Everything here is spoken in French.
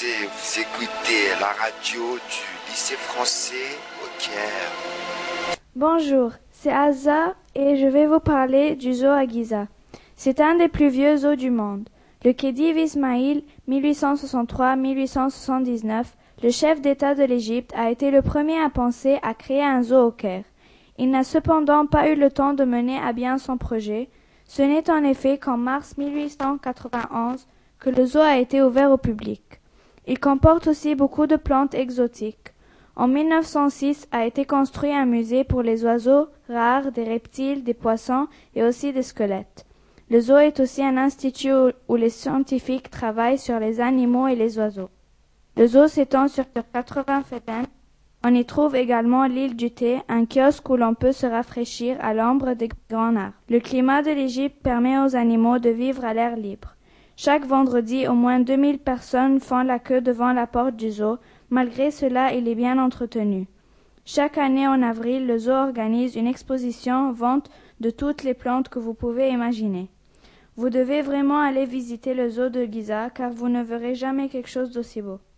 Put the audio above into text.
français, vous écoutez la radio du lycée français au Caire. Bonjour, c'est Azza et je vais vous parler du zoo à Giza. C'est un des plus vieux zoos du monde. Le Khedive Ismail, 1863-1879, le chef d'État de l'Égypte, a été le premier à penser à créer un zoo au Caire. Il n'a cependant pas eu le temps de mener à bien son projet. Ce n'est en effet qu'en mars 1891 que le zoo a été ouvert au public. Il comporte aussi beaucoup de plantes exotiques. En 1906 a été construit un musée pour les oiseaux rares, des reptiles, des poissons et aussi des squelettes. Le zoo est aussi un institut où les scientifiques travaillent sur les animaux et les oiseaux. Le zoo s'étend sur 80 fedans. On y trouve également l'île du thé, un kiosque où l'on peut se rafraîchir à l'ombre des grands arbres. Le climat de l'Égypte permet aux animaux de vivre à l'air libre. Chaque vendredi, au moins 2000 personnes font la queue devant la porte du zoo. Malgré cela, il est bien entretenu. Chaque année en avril, le zoo organise une exposition vente de toutes les plantes que vous pouvez imaginer. Vous devez vraiment aller visiter le zoo de Giza car vous ne verrez jamais quelque chose d'aussi beau.